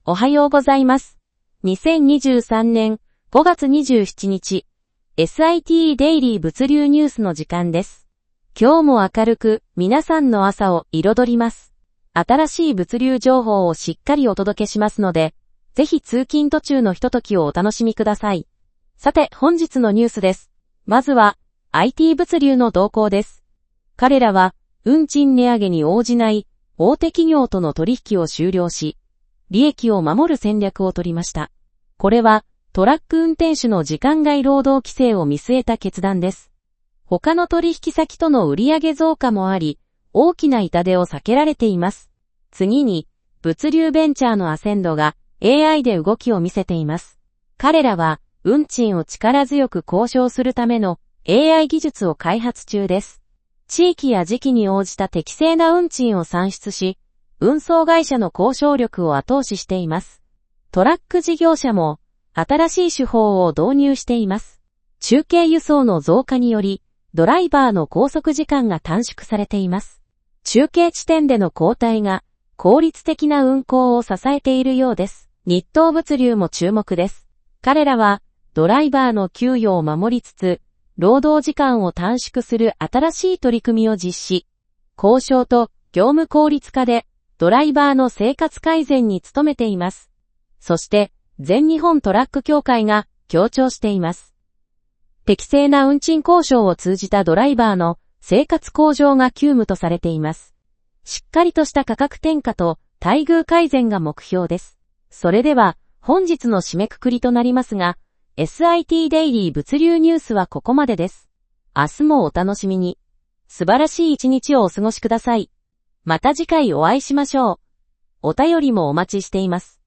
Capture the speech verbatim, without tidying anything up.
おはようございます。にせんにじゅうさんねんごがつにじゅうしちにち、エスアイティー デイリー物流ニュースの時間です。今日も明るく皆さんの朝を彩ります。新しい物流情報をしっかりお届けしますので、ぜひ通勤途中のひとときをお楽しみください。さて本日のニュースです。まずは アイティー 物流の動向です。彼らは運賃値上げに応じない大手企業との取引を終了し、利益を守る戦略を取りました。これはトラック運転手の時間外労働規制を見据えた決断です。他の取引先との売上増加もあり、大きな痛手を避けられています。次に、物流ベンチャーのアセンドが エーアイ で動きを見せています。彼らは運賃を力強く交渉するための エーアイ 技術を開発中です。地域や時期に応じた適正な運賃を算出し、運送会社の交渉力を後押ししています。トラック事業者も新しい手法を導入しています。中継輸送の増加により、ドライバーの拘束時間が短縮されています。中継地点での交代が効率的な運行を支えているようです。日東物流も注目です。彼らはドライバーの給与を守りつつ、労働時間を短縮する新しい取り組みを実施。交渉と業務効率化でドライバーの生活改善に努めています。そして、全日本トラック協会が強調しています。適正な運賃交渉を通じたドライバーの生活向上が急務とされています。しっかりとした価格転嫁と待遇改善が目標です。それでは、本日の締めくくりとなりますが、エスアイティー デイリー物流ニュースはここまでです。明日もお楽しみに。素晴らしい一日をお過ごしください。また次回お会いしましょう。お便りもお待ちしています。